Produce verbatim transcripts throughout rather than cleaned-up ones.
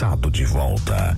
passado de volta.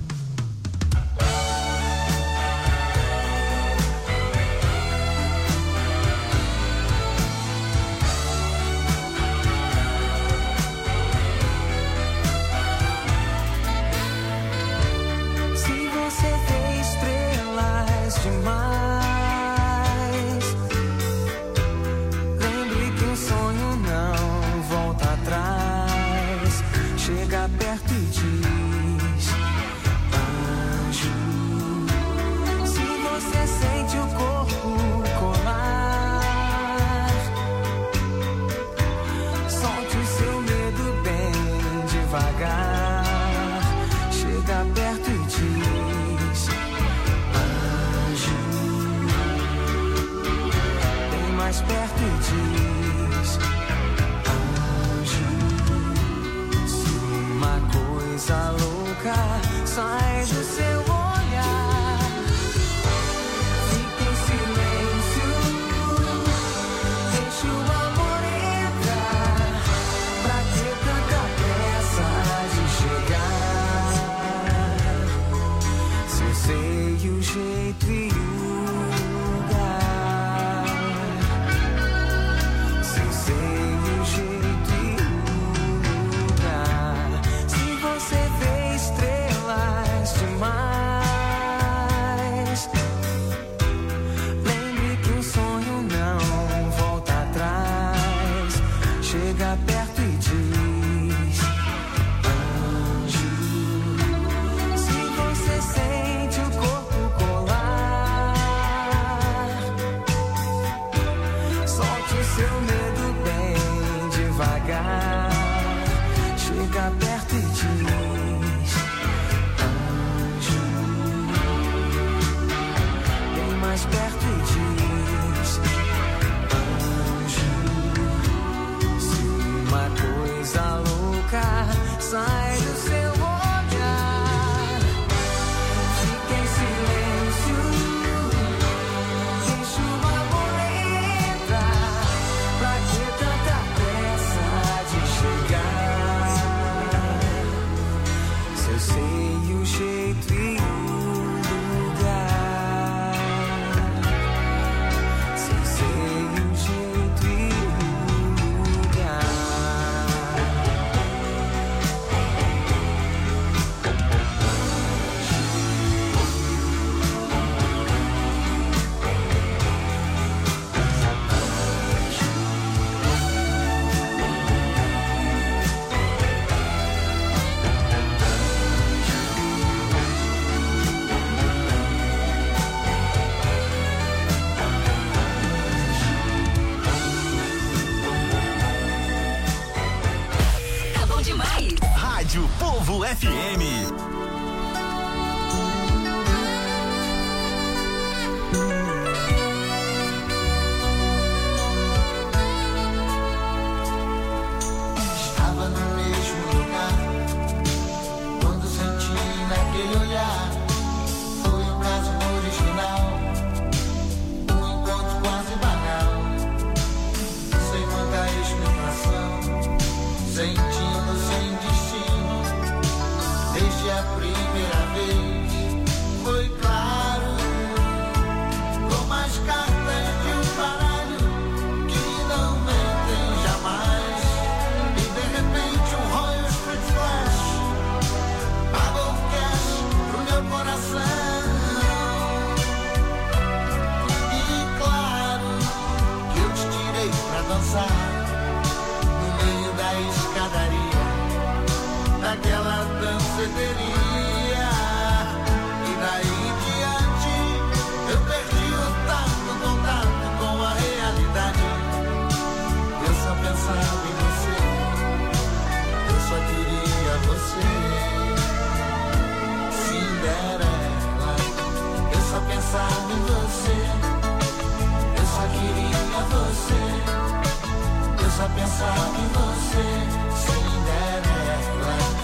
F M. Estava no mesmo lugar quando senti naquele olhar. Foi o caso original, um encontro quase banal, sem muita explicação, sentindo sem destino. Desde a primeira vez foi claro, como as cartas de um baralho que não mentem jamais. E de repente um Royal Street Flash pagou o cash pro meu coração. E claro que eu te tirei pra dançar no meio da escadaria daquela danceteria. E daí em diante eu perdi o tato, o contato com a realidade. Eu só pensava em você, eu só queria você, Cinderela. Eu só pensava em você, eu só queria você, eu só pensava em você, Cinderela.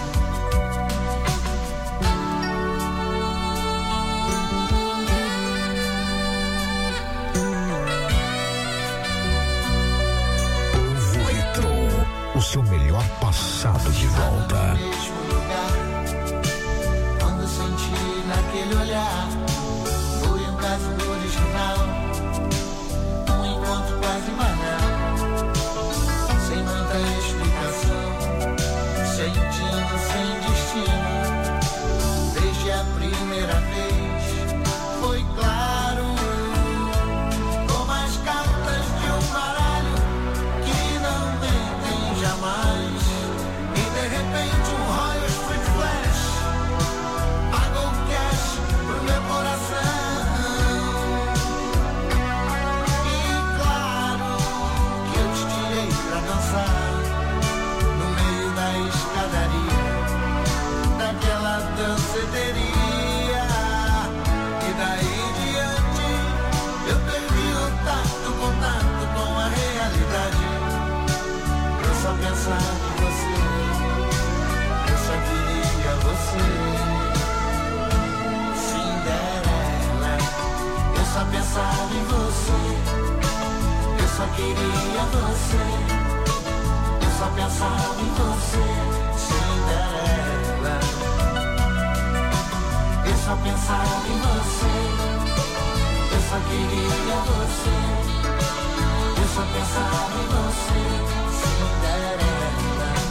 O seu melhor passado de volta. No mesmo lugar, primeira vez foi claro, como as cartas de um baralho que não mentem jamais. E de repente um raio street flash pagou o cash pro meu coração. E claro que eu te tirei pra dançar no meio da escadaria daquela danceteria. E daí diante eu perdi o tato, contato com a realidade. Eu só pensava em você, eu só queria você. Cinderela, eu só pensava em você, eu só queria você. Eu só pensava em você, Cinderela. Eu só pensava em você, eu só queria você. Eu só pensava em você, Cinderela.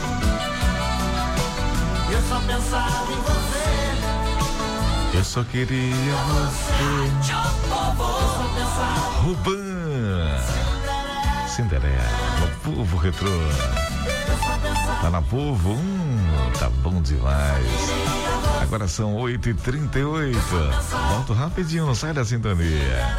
Eu só pensava em você, eu só queria você. eu só pensava Ruban, Cinderela, no Povo Retrô. Tá na Povo, hum, tá bom demais. Agora são oito e trinta e oito. Volto rapidinho, não sai da sintonia.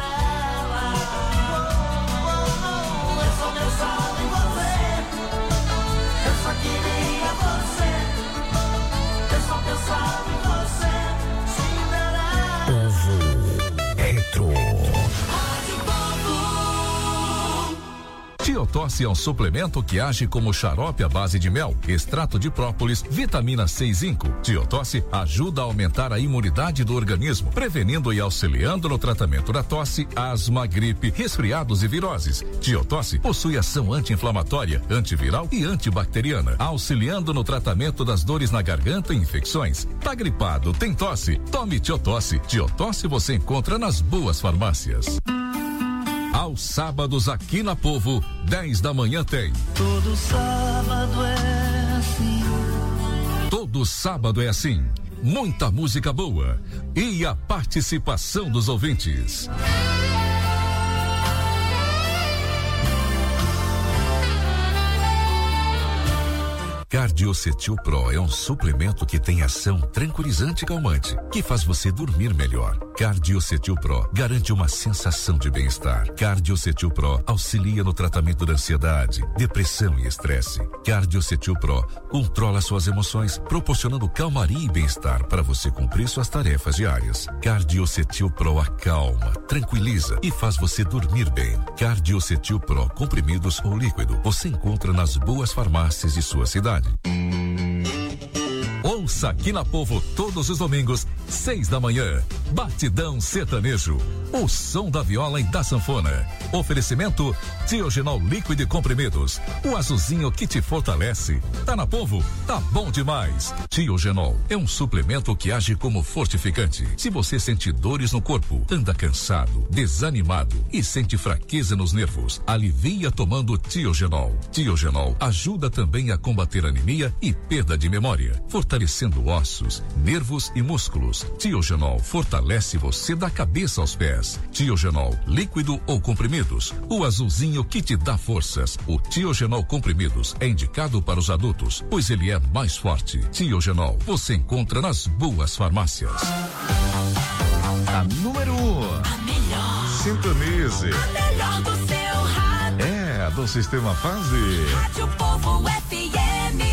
eu só pensava em você, eu só queria você. Eu só pensava em você, Cinderela. Povo Retrô. Tiotosse é um suplemento que age como xarope à base de mel, extrato de própolis, vitamina C e zinco. Tiotosse ajuda a aumentar a imunidade do organismo, prevenindo e auxiliando no tratamento da tosse, asma, gripe, resfriados e viroses. Tiotosse possui ação anti-inflamatória, antiviral e antibacteriana, auxiliando no tratamento das dores na garganta e infecções. Tá gripado, tem tosse? Tome Tiotosse. Tiotosse você encontra nas boas farmácias. Aos sábados aqui na Povo, dez da manhã tem. Todo sábado é assim. Todo sábado é assim. Muita música boa e a participação dos ouvintes. Cardiocetil Pro é um suplemento que tem ação tranquilizante e calmante, que faz você dormir melhor. Cardiocetil Pro garante uma sensação de bem-estar. Cardiocetil Pro auxilia no tratamento da ansiedade, depressão e estresse. Cardiocetil Pro controla suas emoções, proporcionando calmaria e bem-estar para você cumprir suas tarefas diárias. Cardiocetil Pro acalma, tranquiliza e faz você dormir bem. Cardiocetil Pro comprimidos ou líquido você encontra nas boas farmácias de sua cidade. Ouça aqui na Povo todos os domingos, seis da manhã. Batidão Sertanejo. O som da viola e da sanfona. Oferecimento Tiogenol líquido e comprimidos. O azulzinho que te fortalece. Tá na Povo? Tá bom demais. Tiogenol é um suplemento que age como fortificante. Se você sente dores no corpo, anda cansado, desanimado e sente fraqueza nos nervos, alivia tomando Tiogenol. Tiogenol ajuda também a combater anemia e perda de memória, fortalecendo ossos, nervos e músculos. Tiogenol fortalece você da cabeça aos pés. Tiogenol, líquido ou comprimidos. O azulzinho que te dá forças. O Tiogenol comprimidos é indicado para os adultos, pois ele é mais forte. Tiogenol, você encontra nas boas farmácias. A número um. A melhor. Sintonize. A melhor do seu rádio. É, a do Sistema Fase. Rádio Povo F M.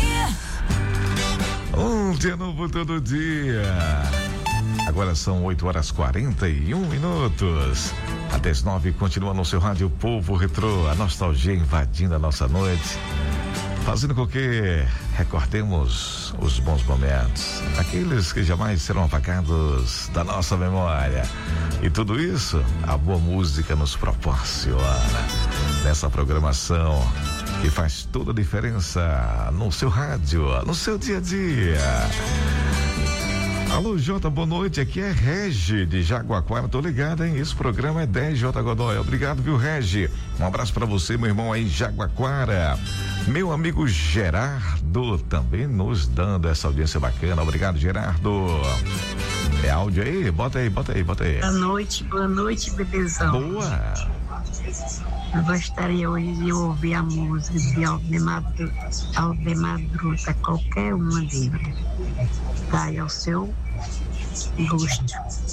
Um dia novo todo dia. Agora são oito horas quarenta e um minutos. Até as nove continua no seu rádio Povo Retrô. A nostalgia invadindo a nossa noite, fazendo com que recordemos os bons momentos, aqueles que jamais serão apagados da nossa memória. E tudo isso a boa música nos proporciona nessa programação que faz toda a diferença no seu rádio, no seu dia a dia. Alô, Jota, boa noite. Aqui é Regi de Jaguaquara. Tô ligado, hein? Esse programa é dez, J. Godoy. Obrigado, viu, Regi? Um abraço pra você, meu irmão aí, Jaguaquara. Meu amigo Gerardo também nos dando essa audiência bacana. Obrigado, Gerardo. É áudio aí? Bota aí, bota aí, bota aí. Boa noite, boa noite, bebezão. Boa. Eu gostaria hoje de ouvir a música de Aldemar Bruta, qualquer uma deles. Vai ao seu gosto.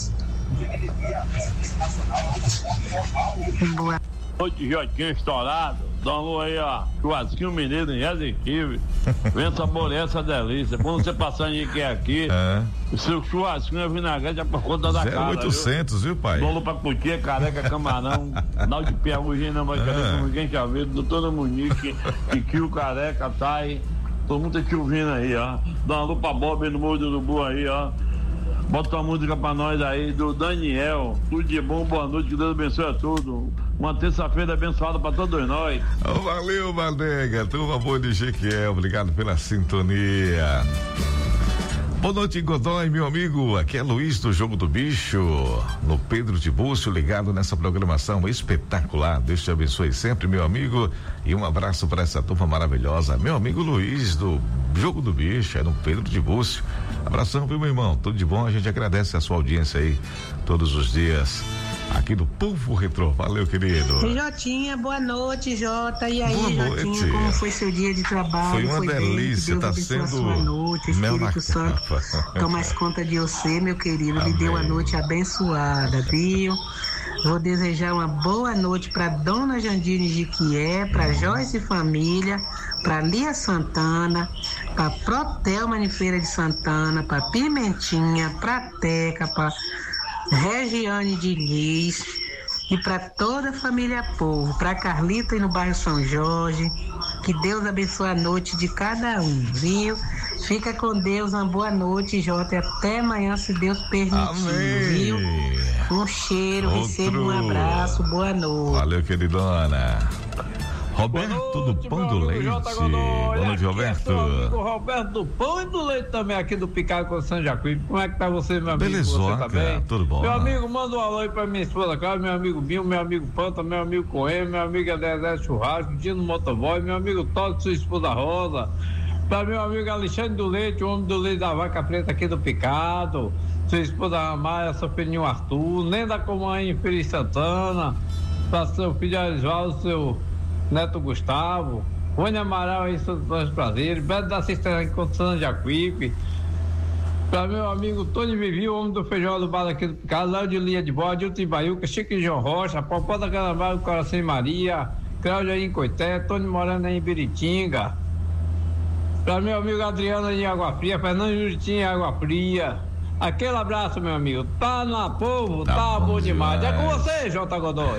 Boa noite, Jotinho estourado. Dá um alô aí, ó. Churrasquinho mineiro irresistível. Vem saborear essa delícia. Quando você passar em que é aqui, é. O seu churrasquinho é vinagrete é por conta da casa. oitocentos, viu, pai? Bolo pra cutia, careca, camarão, Nau de Piauí, na mais cabeça, ninguém tinha visto, doutora Munique, Kikio, careca, Thay. Todo mundo tá te ouvindo aí, ó. Dá uma lupa Bob no Morro do Urubu aí, ó. Bota uma música pra nós aí do Daniel. Tudo de bom, boa noite, que Deus abençoe a tudo. Uma terça-feira abençoada pra todos nós. Oh, valeu, Valdega. Turma boa de Jequiel. Obrigado pela sintonia. Boa noite, Godoy, meu amigo. Aqui é Luiz do Jogo do Bicho, no Pedro de Búcio, ligado nessa programação espetacular. Deus te abençoe sempre, meu amigo. E um abraço para essa turma maravilhosa. Meu amigo Luiz do Jogo do Bicho, é no Pedro de Búcio. Abração, viu, meu irmão? Tudo de bom. A gente agradece a sua audiência aí todos os dias aqui do Povo Retrô. Valeu, querido. Jotinha, boa noite, Jota. E aí, boa Jotinha, noite. Como foi seu dia de trabalho? Foi uma foi delícia, bem, tá sendo sua noite, Espírito Santo toma mais conta de você, meu querido. Amém. Lhe deu a noite abençoada, viu? Vou desejar uma boa noite para Dona Jandine Jiquié, para Joyce Família, para Lia Santana, para Protel Manifeira de Santana, para Pimentinha, para Teca, para Regiane de Liz e para toda a família Povo, para Carlita e no bairro São Jorge. Que Deus abençoe a noite de cada um, viu? Fica com Deus, uma boa noite, Jota, e até amanhã, se Deus permitir. Amém. Viu? Um cheiro, Outro. receba um abraço, boa noite. Valeu, queridona. Roberto do Pão do Leite. Boa noite, Roberto. Amigo Roberto do Pão e do Leite também, aqui do Picado com São Jacuípe. Como é que tá você, meu amigo? Belezona, você tá bem? Tudo bom. Meu amigo, manda um alô aí pra minha esposa, Cláudia, meu amigo Binho, meu amigo Panta, meu amigo Coelho, meu amigo Adezé Churrasco, Dino Motoboy, meu amigo Todd, sua esposa Rosa. Para meu amigo Alexandre do Leite, o homem do leite da vaca preta aqui do Picado, sua esposa Ramalha, seu filhinho Arthur, nem da Comanha em Feliz Santana, para seu filho Arisvaldo, seu neto Gustavo, Rony Amaral aí, Santos Prazeres, Beto da Cisterna em Constituição de Jacuípe, para meu amigo Tony Vivi, o homem do feijão do bar aqui do Picado, Léo de Linha de Bode, Hilton Ibaiuca, Chico e João Rocha, Popó da Canabá do Coração e Maria, Cláudia aí em Coité, Tony Morano aí em Biritinga. Para meu amigo Adriano em Água Fria, Fernando Juritinho em Água Fria. Aquele abraço, meu amigo. Tá na Povo, tá, tá bom, bom demais. demais. É com você, Jota Godoy.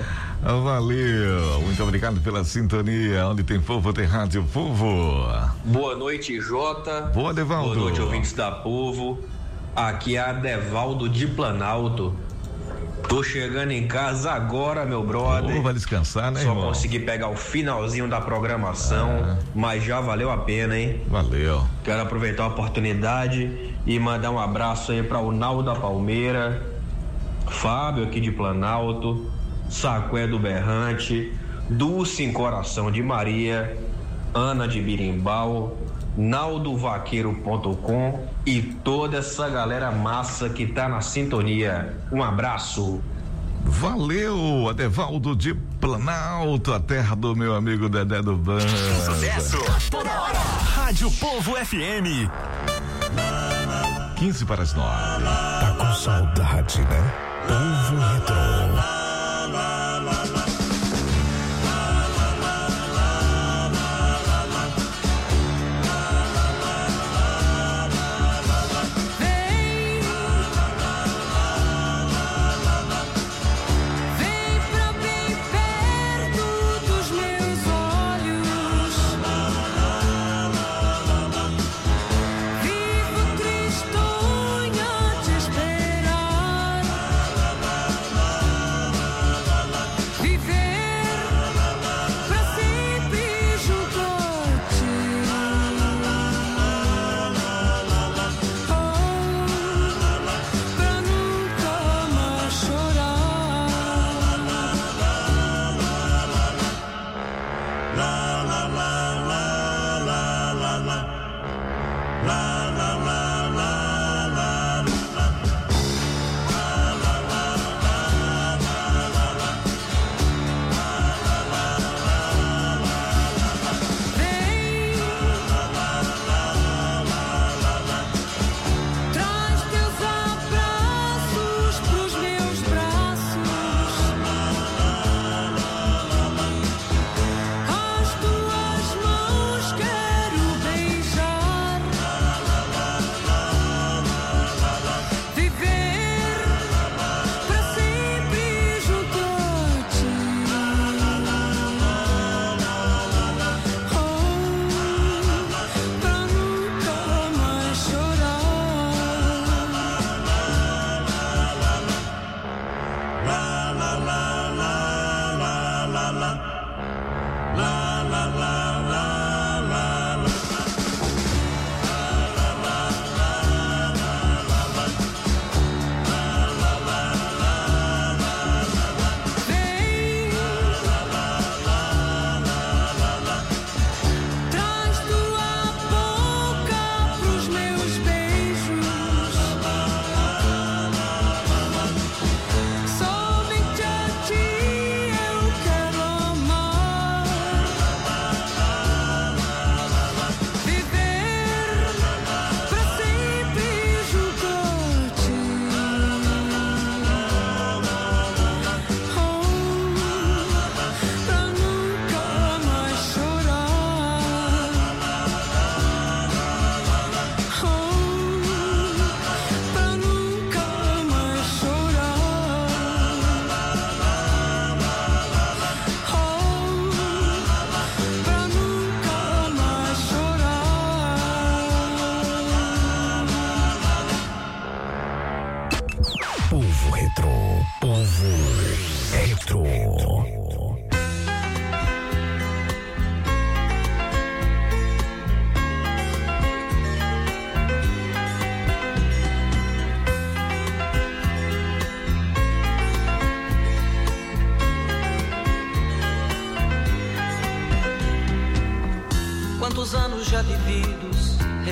Valeu, muito obrigado pela sintonia. Onde tem Povo, tem Rádio Povo. Boa noite, Jota. Boa, Adevaldo. Boa noite, ouvintes da Povo. Aqui é Adevaldo de Planalto. Tô chegando em casa agora, meu brother. Oh, vai descansar, né, Só irmão? consegui pegar o finalzinho da programação, ah. mas já valeu a pena, hein? Valeu. Quero aproveitar a oportunidade e mandar um abraço aí para o Naldo da Palmeira, Fábio aqui de Planalto, Sacué do Berrante, Dulce em Coração de Maria, Ana de Birimbau, naldo vaqueiro ponto com e toda essa galera massa que tá na sintonia. Um abraço. Valeu, Adevaldo de Planalto, a terra do meu amigo Dedé do Ban. Sucesso toda hora. Rádio Povo F M. quinze para as nove. Tá com saudade, né? Povo Retrô.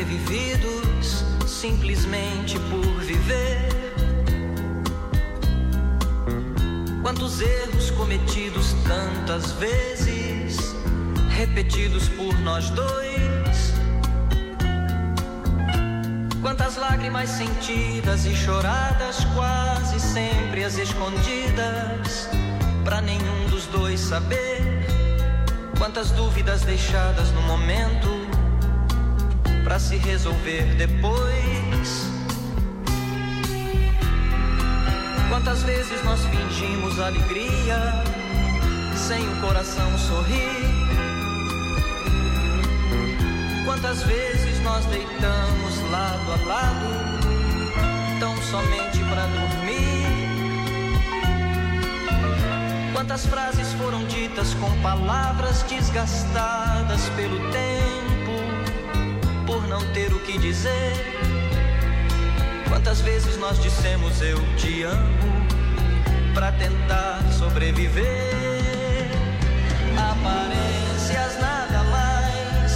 vividos simplesmente por viver. Quantos erros cometidos tantas vezes, repetidos por nós dois. Quantas lágrimas sentidas e choradas, quase sempre as escondidas, pra nenhum dos dois saber. Quantas dúvidas deixadas no momento, pra se resolver depois. Quantas vezes nós fingimos alegria, sem o coração sorrir. Quantas vezes nós deitamos lado a lado, tão somente pra dormir. Quantas frases foram ditas com palavras desgastadas pelo tempo, por não ter o que dizer. Quantas vezes nós dissemos eu te amo, pra tentar sobreviver. Aparências nada mais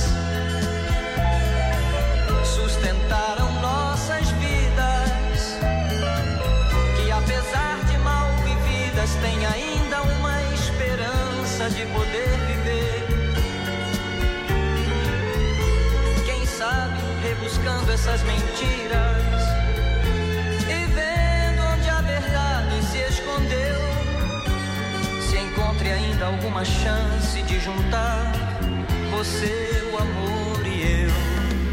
sustentaram nossas vidas, que apesar de mal vividas tem ainda uma esperança de poder viver. Quem sabe rebuscando essas mentiras e vendo onde a verdade se escondeu, se encontre ainda alguma chance de juntar você, o amor e eu.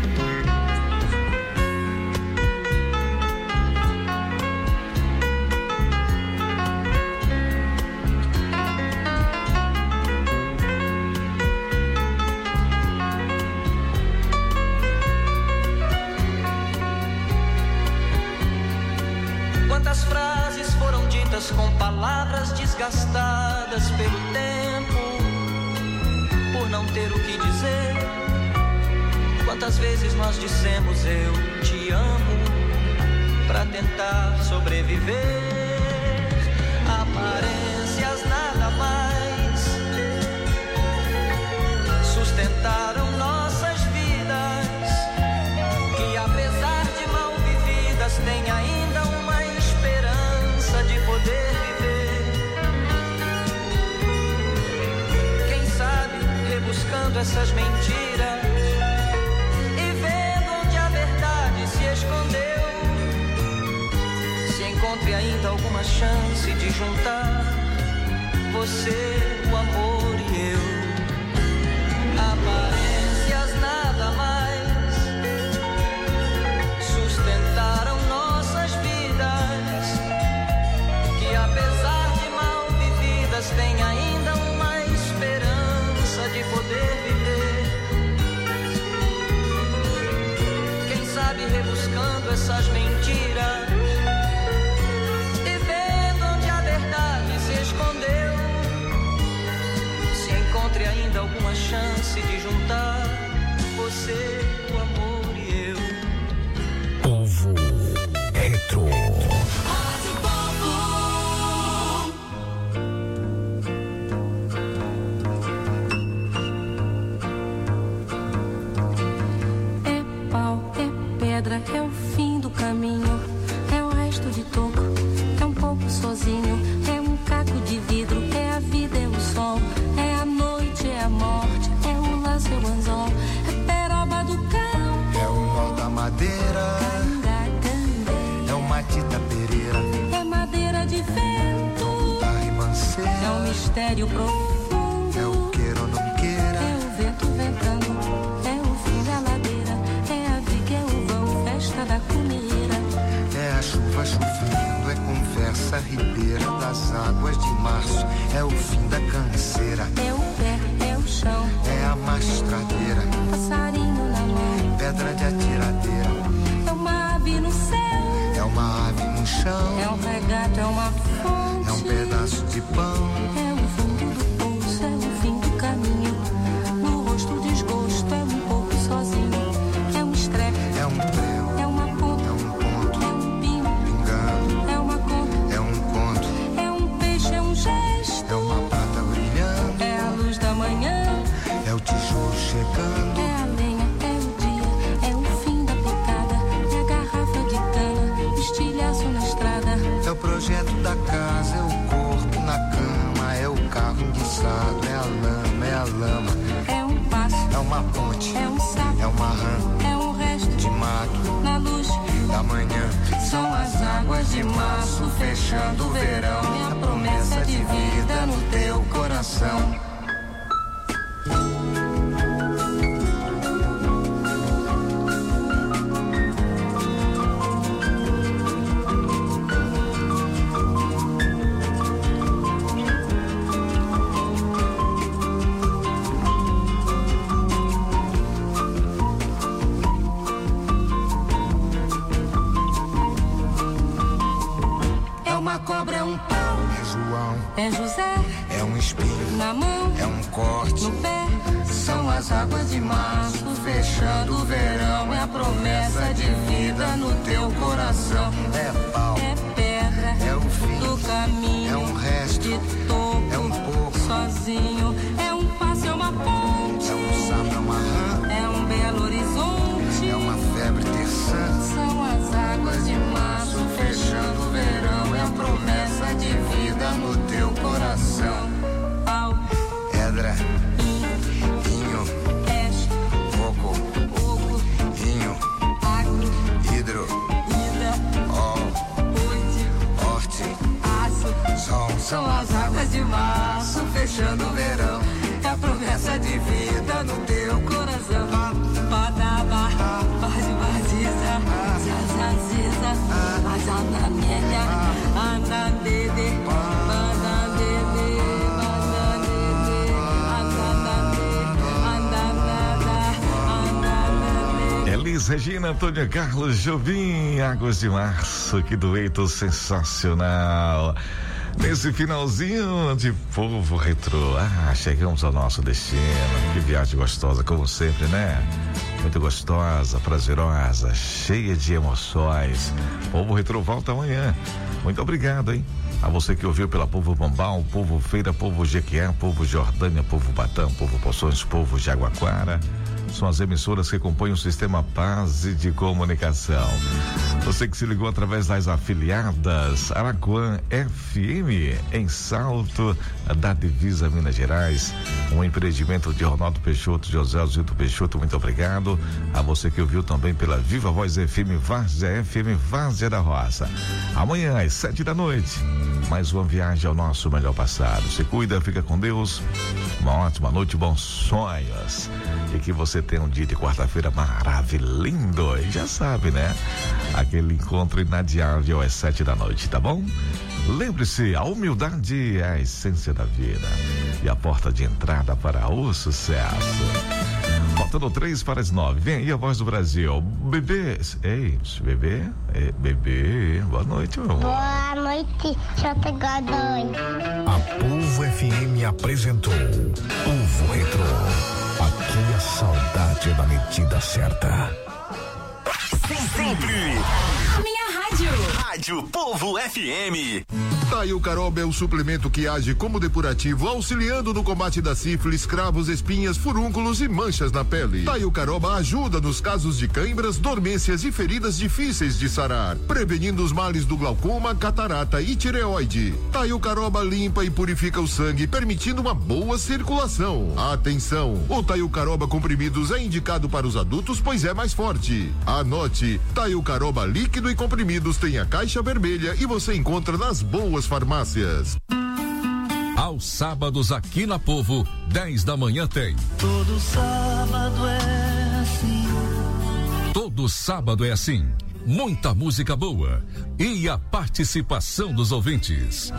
Quantas frases foram ditas com palavras desgastadas pelo tempo, por não ter o que dizer. Quantas vezes nós dissemos eu te amo, pra tentar sobreviver. Aparências nada mais sustentaram nossas vidas, que apesar de mal vividas tem ainda uma esperança de poder viver. Quem sabe rebuscando essas mentiras e vendo onde a verdade se escondeu, se encontre ainda alguma chance de juntar você, o amor e eu. Aparências nada mais sustentaram nossas vidas, que apesar de mal vividas tem ainda uma esperança de poder viver. Quem sabe rebuscando essas mentiras e vendo onde a verdade se escondeu, se encontre ainda alguma chance de juntar você, o amor e eu. Povo Retro. É pau, é pedra, é o fim do caminho, é o resto de toco, é um pouco sozinho, é um caco de vidro, é a vida, é o sol, é a noite, é a morte, é o laço, é o anzol, é peroba do cão, É o nó da madeira, é o matita pereira, é madeira de vento, da ribanceira, é um mistério profundo, é o queira ou não queira, é o vento ventando, é o fim da ladeira, é a viga, é o vão, festa da cumeira, é a chuva chovendo, é conversa ribeira das águas de março, é o fim da canseira, é o pé, é o chão, é a mastradeira, passarinho na mão, pedra de atiradeira, é uma ave no céu, é uma ave no chão, é um regato, é uma fonte, é um pedaço de pão, é o fundo do poço, é o fim do caminho, no rosto o desgosto, é um pouco sozinho, é um estrepe, é um prego, é uma ponta, é um ponto, é um pingo, pingando, é uma conta, é um conto, é um peixe, é um gesto, é uma prata brilhando, é a luz da manhã, é o tijolo chegando, é a lenha, é o dia, é o fim de março, fechando o verão. Minha promessa de vida no teu coração. Cobra é um pau, é João, é José, é um espinho na mão, é um corte no pé. São as águas de março, fechando o verão. É a promessa de vida no teu coração. É pau, é pedra, é o fim do caminho, é um resto, de topo, é um pouco, sozinho. É um passo, é uma ponte, é um sapo, é uma rã, é um belo horizonte, é uma febre terçã. São as águas de março, fechando o verão. É a promessa de vida no teu coração. Pau, pedra, inho, peixe, coco, oco, vinho, agro, hidro, ida, ol, oite, horte, aço, sol. São as águas de março, fechando o verão. É a promessa de vida no teu coração. Badaba, bade badiza, zazaziza, azanamenya, andandede, bandandede, bandandede, andandade, andandada, andandade. Elis Regina, Antônio Carlos Jobim, Águas de Março, que dueto sensacional. Nesse finalzinho de Povo Retrô, ah, chegamos ao nosso destino. Que viagem gostosa, como sempre, né? Muito gostosa, prazerosa, cheia de emoções. Povo Retrô volta amanhã. Muito obrigado, hein? A você que ouviu pela Povo Bombal, Povo Feira, Povo Jequié, Povo Jordânia, Povo Batão, Povo Poções, Povo Jaguaquara. São as emissoras que compõem o sistema Base de Comunicação. Você que se ligou através das afiliadas Araquã F M em Salto da Divisa Minas Gerais, um empreendimento de Ronaldo Peixoto, José Alzito Peixoto, muito obrigado. A você que ouviu também pela Viva Voz F M, Várzea F M, Várzea da Roça. Amanhã às sete da noite, mais uma viagem ao nosso melhor passado. Se cuida, fica com Deus. Uma ótima noite, bons sonhos. E que você tenha um dia de quarta-feira maravilhoso. E já sabe, né? Aquele encontro inadiável às sete da noite, tá bom? Lembre-se, a humildade é a essência da vida e a porta de entrada para o sucesso. Faltando três para as nove. Vem aí a Voz do Brasil. Bebê, ei, bebê, é, bebê, boa noite, meu amor. Boa noite, J Godoy. A Povo F M apresentou Povo Retrô. Aqui a saudade é da medida certa. Sempre a minha rádio. Rádio Povo F M. Taio Caroba é o suplemento que age como depurativo, auxiliando no combate da sífilis, cravos, espinhas, furúnculos e manchas na pele. Taio Caroba ajuda nos casos de cãibras, dormências e feridas difíceis de sarar, prevenindo os males do glaucoma, catarata e tireoide. Taio Caroba limpa e purifica o sangue, permitindo uma boa circulação. Atenção, o Taio Caroba comprimidos é indicado para os adultos, pois é mais forte. Anote, Taio Caroba líquido e comprimidos tem a caixa vermelha e você encontra nas boas farmácias. Aos sábados aqui na Povo, dez da manhã tem. Todo sábado é assim. Todo sábado é assim. Muita música boa e a participação dos ouvintes.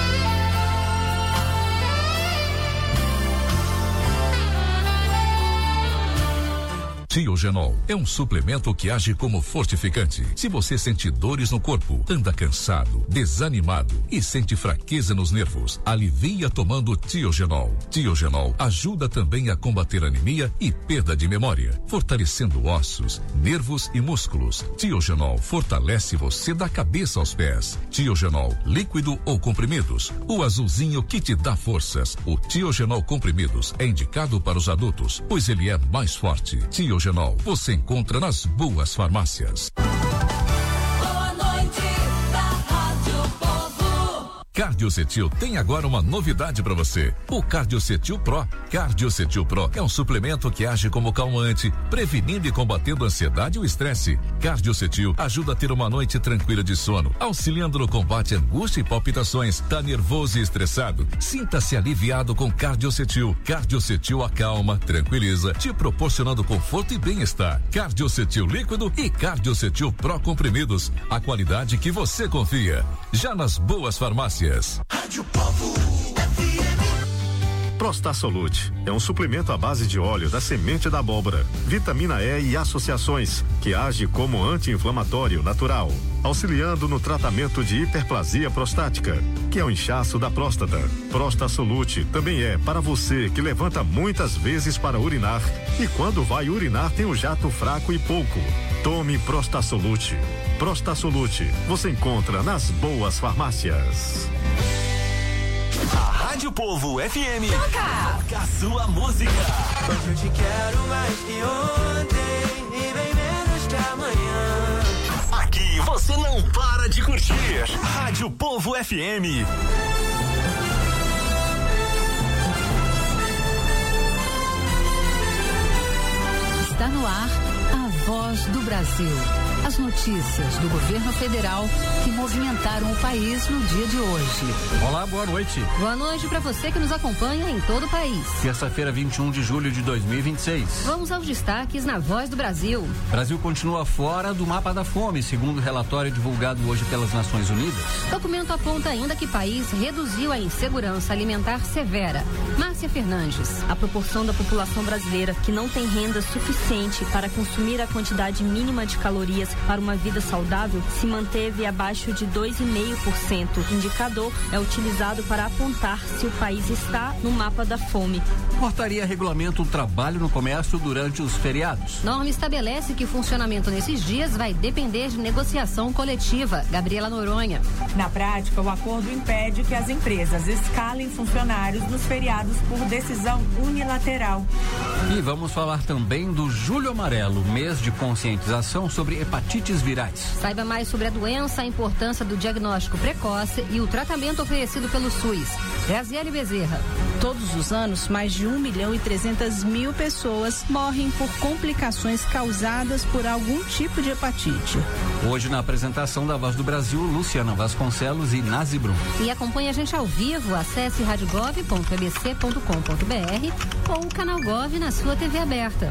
Tiogenol é um suplemento que age como fortificante. Se você sente dores no corpo, anda cansado, desanimado e sente fraqueza nos nervos, alivia tomando Tiogenol. Tiogenol ajuda também a combater anemia e perda de memória, fortalecendo ossos, nervos e músculos. Tiogenol fortalece você da cabeça aos pés. Tiogenol líquido ou comprimidos, o azulzinho que te dá forças. O Tiogenol comprimidos é indicado para os adultos, pois ele é mais forte. Tiogenol você encontra nas boas farmácias. Boa noite da Rádio Povo. Cardiocetil tem agora uma novidade para você. O Cardiocetil Pro. Cardiocetil Pro é um suplemento que age como calmante, prevenindo e combatendo a ansiedade e o estresse. Cardiocetil ajuda a ter uma noite tranquila de sono, auxiliando no combate à angústia e palpitações. Tá nervoso e estressado? Sinta-se aliviado com Cardiocetil. Cardiocetil acalma, tranquiliza, te proporcionando conforto e bem-estar. Cardiocetil líquido e Cardiocetil Pro comprimidos. A qualidade que você confia. Já nas boas farmácias. Rádio Povo F M. Prostasolute é um suplemento à base de óleo da semente da abóbora, vitamina E e associações, que age como anti-inflamatório natural, auxiliando no tratamento de hiperplasia prostática, que é o inchaço da próstata. Prostasolute também é para você que levanta muitas vezes para urinar e quando vai urinar tem um jato fraco e pouco. Tome Prostasolute. Prostasolute você encontra nas boas farmácias. A Rádio Povo F M toca, toca a sua música. Hoje eu te quero mais que ontem e bem menos que amanhã. Aqui você não para de curtir. Rádio Povo F M. Está no ar a Voz do Brasil. As notícias do governo federal que movimentaram o país no dia de hoje. Olá, boa noite. Boa noite para você que nos acompanha em todo o país. Terça-feira, vinte e um de julho de dois mil e vinte e seis. Vamos aos destaques na Voz do Brasil. O Brasil continua fora do mapa da fome, segundo o relatório divulgado hoje pelas Nações Unidas. O documento aponta ainda que o país reduziu a insegurança alimentar severa. Márcia Fernandes. A proporção da população brasileira que não tem renda suficiente para consumir a quantidade mínima de calorias para uma vida saudável se manteve abaixo de dois vírgula cinco por cento. O indicador é utilizado para apontar se o país está no mapa da fome. Portaria regulamenta o trabalho no comércio durante os feriados. Norma estabelece que o funcionamento nesses dias vai depender de negociação coletiva. Gabriela Noronha. Na prática, o acordo impede que as empresas escalem funcionários nos feriados por decisão unilateral. E vamos falar também do Julho Amarelo, mês de conscientização sobre hepatites virais. Saiba mais sobre a doença, a importância do diagnóstico precoce e o tratamento oferecido pelo SUS. Graziele Bezerra. Todos os anos, mais de um milhão e trezentas mil pessoas morrem por complicações causadas por algum tipo de hepatite. Hoje, na apresentação da Voz do Brasil, Luciana Vasconcelos e Nazi Brum. E acompanhe a gente ao vivo, acesse rádio gov ponto e b c ponto com ponto b r ou o canal Gov na sua T V aberta.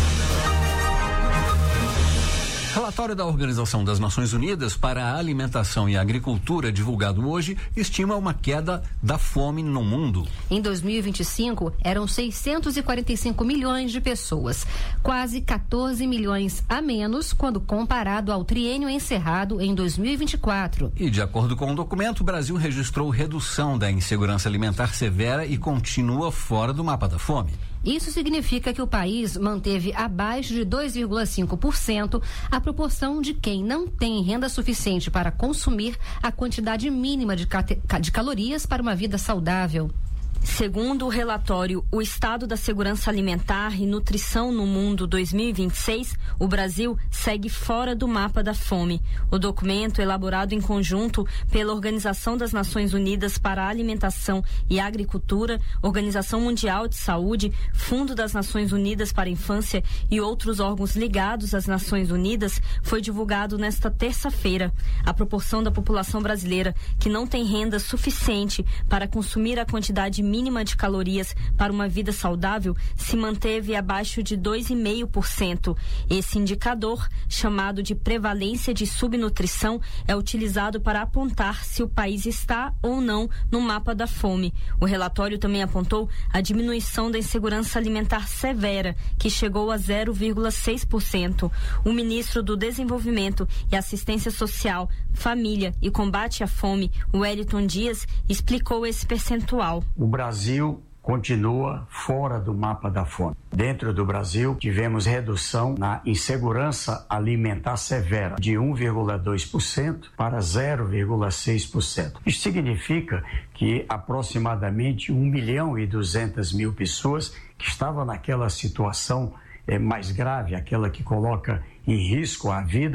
Relatório da Organização das Nações Unidas para a Alimentação e a Agricultura, divulgado hoje, estima uma queda da fome no mundo. Em dois mil e vinte e cinco, eram seiscentos e quarenta e cinco milhões de pessoas, quase quatorze milhões a menos quando comparado ao triênio encerrado em dois mil e vinte e quatro. E de acordo com o documento, o Brasil registrou redução da insegurança alimentar severa e continua fora do mapa da fome. Isso significa que o país manteve abaixo de dois vírgula cinco por cento a proporção de quem não tem renda suficiente para consumir a quantidade mínima de, de calorias para uma vida saudável. Segundo o relatório O Estado da Segurança Alimentar e Nutrição no Mundo dois mil e vinte e seis, o Brasil segue fora do mapa da fome. O documento, elaborado em conjunto pela Organização das Nações Unidas para a Alimentação e Agricultura, Organização Mundial de Saúde, Fundo das Nações Unidas para a Infância e outros órgãos ligados às Nações Unidas, foi divulgado nesta terça-feira. A proporção da população brasileira que não tem renda suficiente para consumir a quantidade mínima de calorias para uma vida saudável se manteve abaixo de dois vírgula cinco por cento. Esse indicador, chamado de prevalência de subnutrição, é utilizado para apontar se o país está ou não no mapa da fome. O relatório também apontou a diminuição da insegurança alimentar severa, que chegou a zero vírgula seis por cento. O ministro do Desenvolvimento e Assistência Social, Família e Combate à Fome, Wellington Dias, explicou esse percentual. O Brasil continua fora do mapa da fome. Dentro do Brasil, tivemos redução na insegurança alimentar severa de um vírgula dois por cento para zero vírgula seis por cento. Isso significa que aproximadamente um milhão e duzentas mil pessoas que estavam naquela situação é, mais grave, aquela que coloca em risco a vida,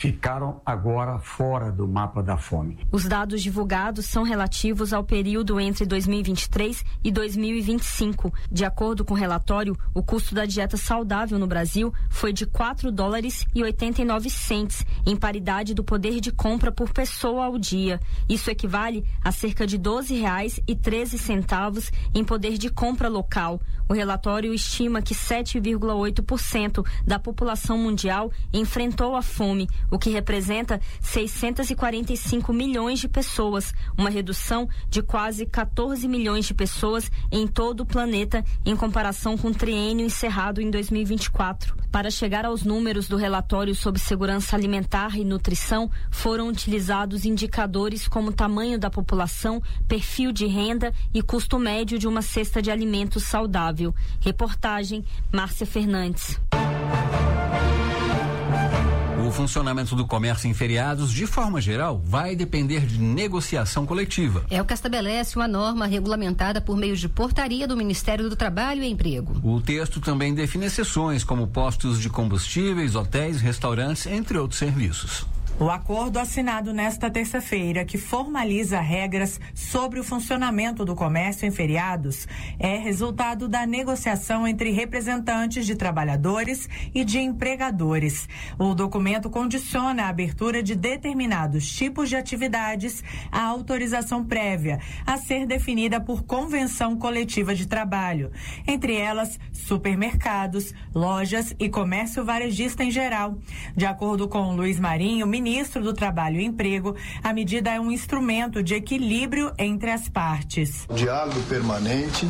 ficaram agora fora do mapa da fome. Os dados divulgados são relativos ao período entre dois mil e vinte e três e dois mil e vinte e cinco. De acordo com o relatório, o custo da dieta saudável no Brasil foi de quatro dólares e oitenta e nove centes, em paridade do poder de compra por pessoa ao dia. Isso equivale a cerca de doze reais e treze centavos em poder de compra local. O relatório estima que sete vírgula oito por cento da população mundial enfrentou a fome, o que representa seiscentos e quarenta e cinco milhões de pessoas, uma redução de quase quatorze milhões de pessoas em todo o planeta, em comparação com o triênio encerrado em dois mil e vinte e quatro. Para chegar aos números do relatório sobre segurança alimentar e nutrição, foram utilizados indicadores como tamanho da população, perfil de renda e custo médio de uma cesta de alimentos saudável. Reportagem, Márcia Fernandes. O funcionamento do comércio em feriados, de forma geral, vai depender de negociação coletiva. É o que estabelece uma norma regulamentada por meio de portaria do Ministério do Trabalho e Emprego. O texto também define exceções, como postos de combustíveis, hotéis, restaurantes, entre outros serviços. O acordo assinado nesta terça-feira, que formaliza regras sobre o funcionamento do comércio em feriados, é resultado da negociação entre representantes de trabalhadores e de empregadores. O documento condiciona a abertura de determinados tipos de atividades à autorização prévia, a ser definida por convenção coletiva de trabalho. Entre elas, supermercados, lojas e comércio varejista em geral. De acordo com Luiz Marinho, ministro do Trabalho e Emprego, a medida é um instrumento de equilíbrio entre as partes. O diálogo permanente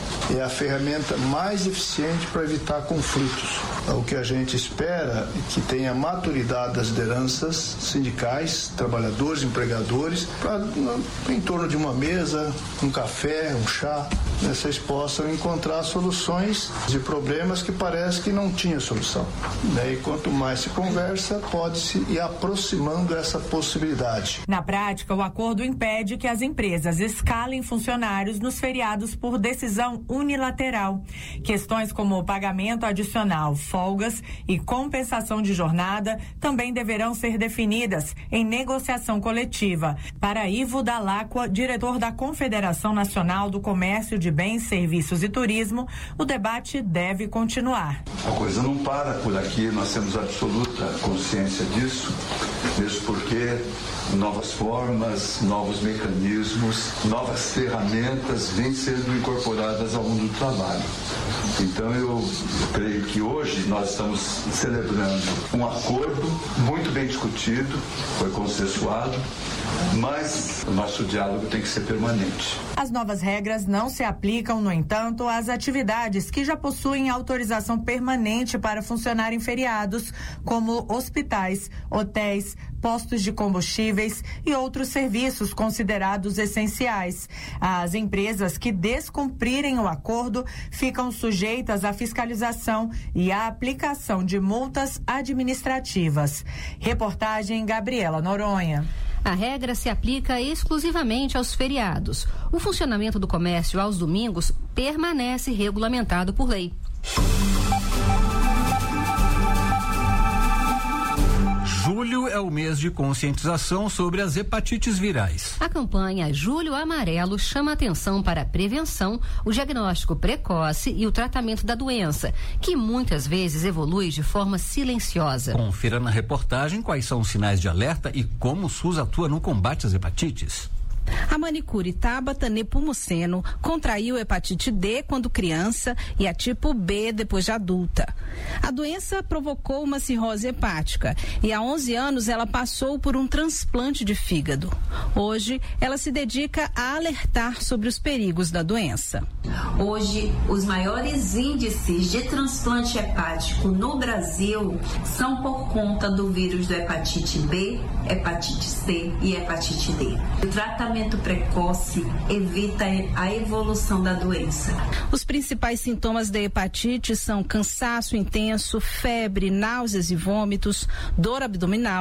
é a ferramenta mais eficiente para evitar conflitos. O que a gente espera é que tenha maturidade das lideranças sindicais, trabalhadores, empregadores, para em torno de uma mesa, um café, um chá, né, vocês possam encontrar soluções de problemas que parece que não tinha solução. Né, e quanto mais se conversa, pode-se ir aproximando essa possibilidade. Na prática, o acordo impede que as empresas escalem funcionários nos feriados por decisão unilateral. Questões como o pagamento adicional, folgas e compensação de jornada também deverão ser definidas em negociação coletiva. Para Ivo Dalacqua, diretor da Confederação Nacional do Comércio de Bens, Serviços e Turismo, o debate deve continuar. A coisa não para por aqui, nós temos absoluta consciência disso, mesmo porque novas formas, novos mecanismos, novas ferramentas vêm sendo incorporadas ao mundo do trabalho. Então eu creio que hoje nós estamos celebrando um acordo muito bem discutido, foi consensuado, mas o nosso diálogo tem que ser permanente. As novas regras não se aplicam, no entanto, às atividades que já possuem autorização permanente para funcionar em feriados, como hospitais, hotéis, postos de combustíveis e outros serviços considerados essenciais. As empresas que descumprirem o acordo ficam sujeitas à fiscalização e à aplicação de multas administrativas. Reportagem Gabriela Noronha. A regra se aplica exclusivamente aos feriados. O funcionamento do comércio aos domingos permanece regulamentado por lei. Julho é o mês de conscientização sobre as hepatites virais. A campanha Julho Amarelo chama atenção para a prevenção, o diagnóstico precoce e o tratamento da doença, que muitas vezes evolui de forma silenciosa. Confira na reportagem quais são os sinais de alerta e como o SUS atua no combate às hepatites. A manicure Tabata Nepomuceno contraiu hepatite D quando criança e a tipo B depois de adulta. A doença provocou uma cirrose hepática e há onze anos ela passou por um transplante de fígado. Hoje, ela se dedica a alertar sobre os perigos da doença. Hoje, os maiores índices de transplante hepático no Brasil são por conta do vírus da hepatite B, hepatite C e hepatite D. O tratamento precoce evita a evolução da doença. Os principais sintomas da hepatite são cansaço intenso, febre, náuseas e vômitos, dor abdominal,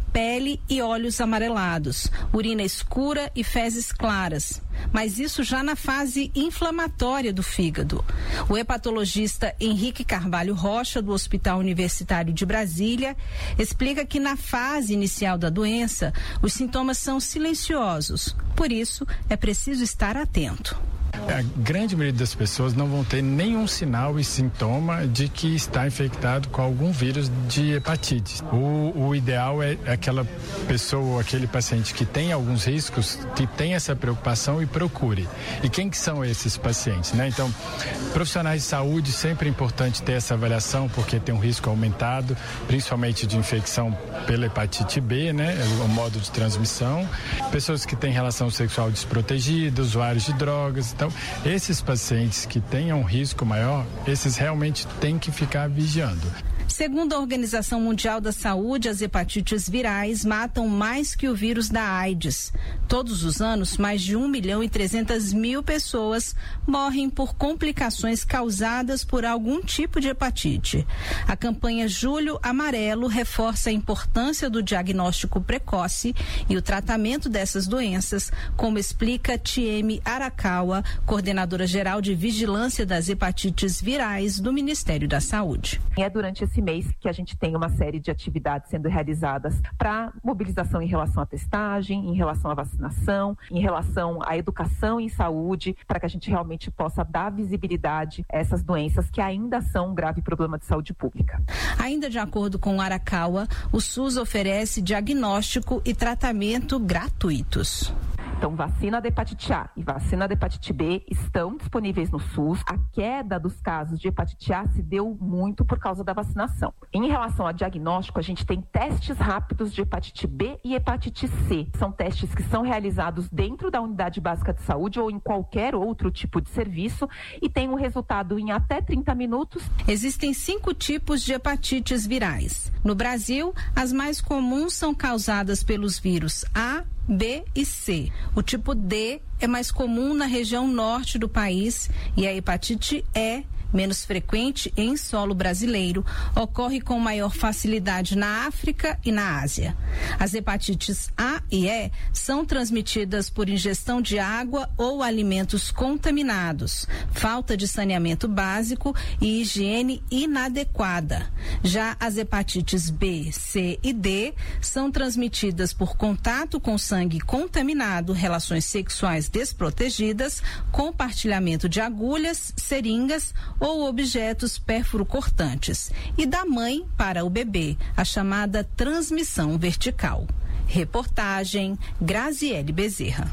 pele e olhos amarelados, urina escura e fezes claras. Mas isso já na fase inflamatória do fígado. O hepatologista Henrique Carvalho Rocha, do Hospital Universitário de Brasília, explica que na fase inicial da doença, os sintomas são silenciosos. Por isso, é preciso estar atento. A grande maioria das pessoas não vão ter nenhum sinal e sintoma de que está infectado com algum vírus de hepatite. O, o ideal é aquela pessoa, aquele paciente que tem alguns riscos, que tem essa preocupação e procure. E quem que são esses pacientes, né? Então, profissionais de saúde, sempre é importante ter essa avaliação, porque tem um risco aumentado, principalmente de infecção pela hepatite B, né? O modo de transmissão. Pessoas que têm relação sexual desprotegida, usuários de drogas. Então, esses pacientes que tenham um risco maior, esses realmente têm que ficar vigiando. Segundo a Organização Mundial da Saúde, as hepatites virais matam mais que o vírus da AIDS. Todos os anos, mais de um milhão e trezentas mil pessoas morrem por complicações causadas por algum tipo de hepatite. A campanha Julho Amarelo reforça a importância do diagnóstico precoce e o tratamento dessas doenças, como explica Tieme Arakawa, coordenadora geral de vigilância das hepatites virais do Ministério da Saúde. É durante esse mês que a gente tem uma série de atividades sendo realizadas para mobilização em relação à testagem, em relação à vacinação, em relação à educação em saúde, para que a gente realmente possa dar visibilidade a essas doenças que ainda são um grave problema de saúde pública. Ainda de acordo com Arakawa, o SUS oferece diagnóstico e tratamento gratuitos. Então, vacina da hepatite A e vacina da hepatite B estão disponíveis no SUS. A queda dos casos de hepatite A se deu muito por causa da vacinação. Em relação ao diagnóstico, a gente tem testes rápidos de hepatite B e hepatite C. São testes que são realizados dentro da unidade básica de saúde ou em qualquer outro tipo de serviço e tem um resultado em até trinta minutos. Existem cinco tipos de hepatites virais. No Brasil, as mais comuns são causadas pelos vírus A, B e C. O tipo D é mais comum na região norte do país e a hepatite E, menos frequente em solo brasileiro, ocorre com maior facilidade na África e na Ásia. As hepatites A e E são transmitidas por ingestão de água ou alimentos contaminados, falta de saneamento básico e higiene inadequada. Já as hepatites B, C e D são transmitidas por contato com sangue contaminado, relações sexuais desprotegidas, compartilhamento de agulhas, seringas ou objetos pérfuro-cortantes, e da mãe para o bebê, a chamada transmissão vertical. Reportagem Graziele Bezerra.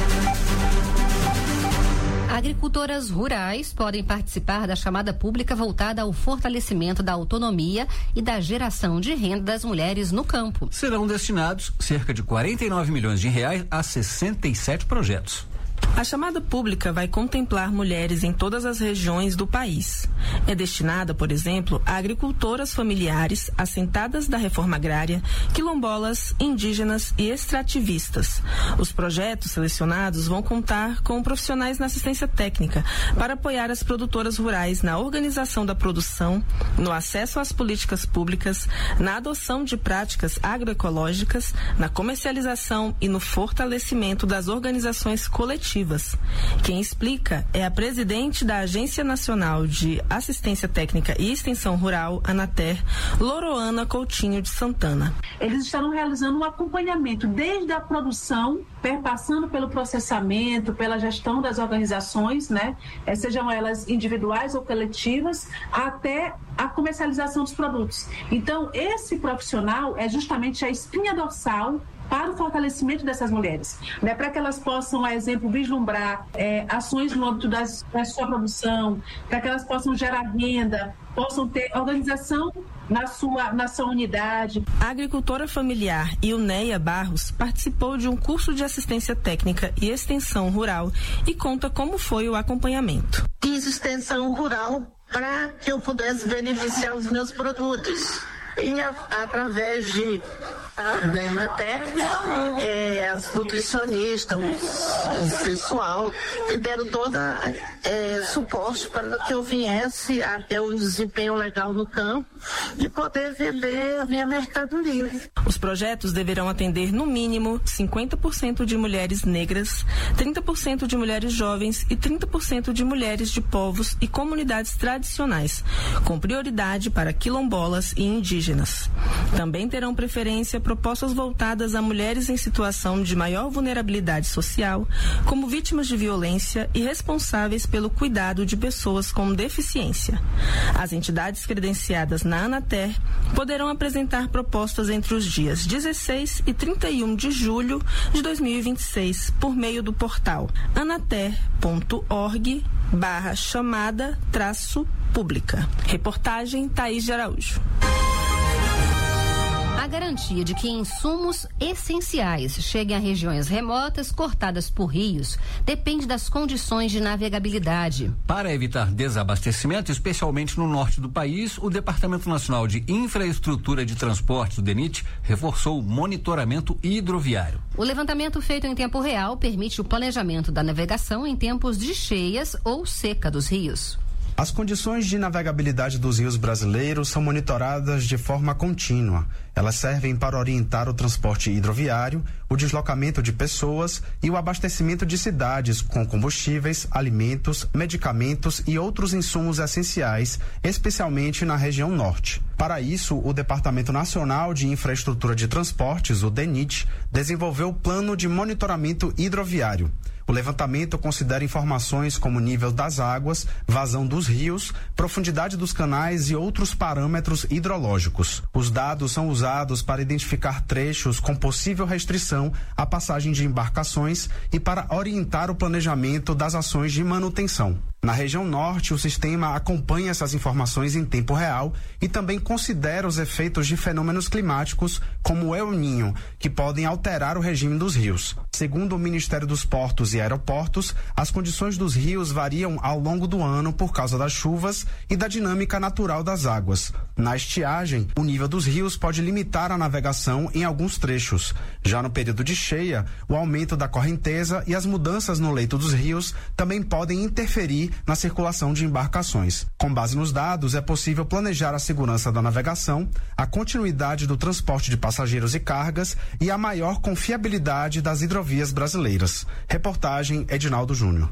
Agricultoras rurais podem participar da chamada pública voltada ao fortalecimento da autonomia e da geração de renda das mulheres no campo. Serão destinados cerca de quarenta e nove milhões de reais a sessenta e sete projetos. A chamada pública vai contemplar mulheres em todas as regiões do país. É destinada, por exemplo, a agricultoras familiares, assentadas da reforma agrária, quilombolas, indígenas e extrativistas. Os projetos selecionados vão contar com profissionais na assistência técnica para apoiar as produtoras rurais na organização da produção, no acesso às políticas públicas, na adoção de práticas agroecológicas, na comercialização e no fortalecimento das organizações coletivas. Quem explica é a presidente da Agência Nacional de Assistência Técnica e Extensão Rural, ANATER, Loroana Coutinho de Santana. Eles estarão realizando um acompanhamento desde a produção, perpassando pelo processamento, pela gestão das organizações, né? Sejam elas individuais ou coletivas, até a comercialização dos produtos. Então, esse profissional é justamente a espinha dorsal para o fortalecimento dessas mulheres, né? Para que elas possam, a exemplo, vislumbrar é, ações no âmbito das, da sua produção, para que elas possam gerar renda, possam ter organização na sua, na sua unidade. A agricultora familiar Ilneia Barros participou de um curso de assistência técnica e extensão rural e conta como foi o acompanhamento. Fiz extensão rural para que eu pudesse beneficiar os meus produtos. E a, através de da Emater, é, as nutricionistas, o pessoal, que deram toda é, suporte para que eu viesse a ter um desempenho legal no campo e poder vender a minha mercadoria. Os projetos deverão atender, no mínimo, cinquenta por cento de mulheres negras, trinta por cento de mulheres jovens e trinta por cento de mulheres de povos e comunidades tradicionais, com prioridade para quilombolas e indígenas. Também terão preferência propostas voltadas a mulheres em situação de maior vulnerabilidade social, como vítimas de violência e responsáveis pelo cuidado de pessoas com deficiência. As entidades credenciadas na Anater poderão apresentar propostas entre os dias dezesseis e trinta e um de julho de dois mil e vinte e seis por meio do portal anater ponto org barra chamada traço pública. Reportagem Thaís de Araújo. A garantia de que insumos essenciais cheguem a regiões remotas cortadas por rios depende das condições de navegabilidade. Para evitar desabastecimento, especialmente no norte do país, o Departamento Nacional de Infraestrutura de Transportes, o DENIT, reforçou o monitoramento hidroviário. O levantamento feito em tempo real permite o planejamento da navegação em tempos de cheias ou seca dos rios. As condições de navegabilidade dos rios brasileiros são monitoradas de forma contínua. Elas servem para orientar o transporte hidroviário, o deslocamento de pessoas e o abastecimento de cidades com combustíveis, alimentos, medicamentos e outros insumos essenciais, especialmente na região norte. Para isso, o Departamento Nacional de Infraestrutura de Transportes, o DENIT, desenvolveu o Plano de Monitoramento Hidroviário. O levantamento considera informações como nível das águas, vazão dos rios, profundidade dos canais e outros parâmetros hidrológicos. Os dados são usados para identificar trechos com possível restrição à passagem de embarcações e para orientar o planejamento das ações de manutenção. Na região norte, o sistema acompanha essas informações em tempo real e também considera os efeitos de fenômenos climáticos, como o El Niño, que podem alterar o regime dos rios. Segundo o Ministério dos Portos e Aeroportos, as condições dos rios variam ao longo do ano por causa das chuvas e da dinâmica natural das águas. Na estiagem, o nível dos rios pode limitar a navegação em alguns trechos. Já no período de cheia, o aumento da correnteza e as mudanças no leito dos rios também podem interferir na circulação de embarcações. Com base nos dados, é possível planejar a segurança da navegação, a continuidade do transporte de passageiros e cargas e a maior confiabilidade das hidrovias brasileiras. Reportagem Edinaldo Júnior.